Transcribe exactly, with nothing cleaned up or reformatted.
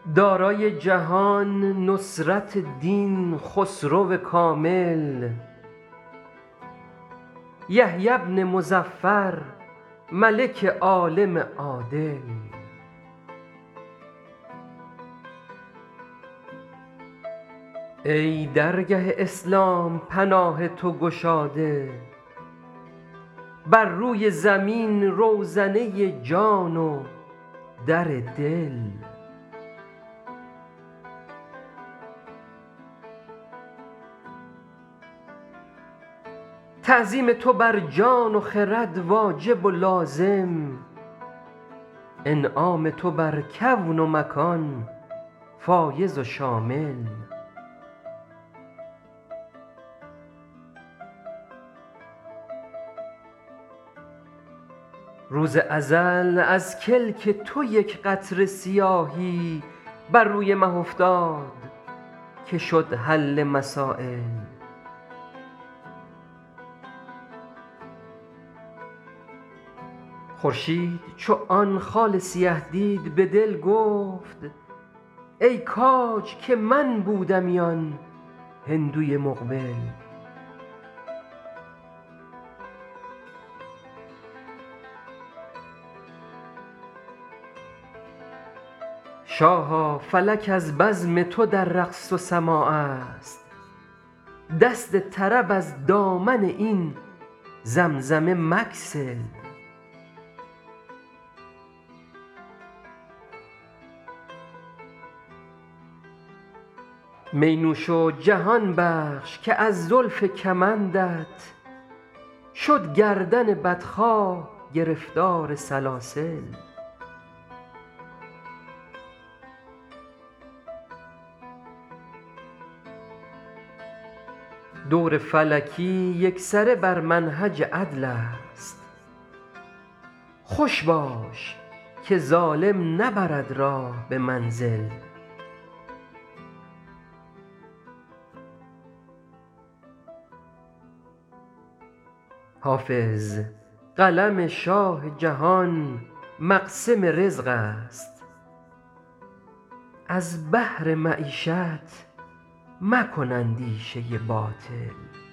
دارای جهان نصرت دین خسرو کامل، یحیی بن مظفر ملک عالم عادل. ای درگه اسلام پناه تو گشاده، بر روی زمین روزنه جان و در دل. تعظیم تو بر جان و خرد واجب و لازم، انعام تو بر کون و مکان فایض و شامل. روز ازل از کلک تو یک قطره سیاهی بر روی مه افتاد که شد حل مسایل. خورشید چو آن خال سیه دید به دل گفت ای کاج که من بودمی آن هندوی مقبل. شاها فلک از بزم تو در رقص و سماع است، دست طرب از دامن این زمزمه مگسل. می نوش و جهان بخش که از زلف کمندت شد گردن بدخواه گرفتار سلاسل. دور فلکی یکسره بر منهج عدل است، خوش باش که ظالم نبرد راه به منزل. حافظ قلم شاه جهان مقسم رزق است، از بهر معیشت مکن اندیشه باطل.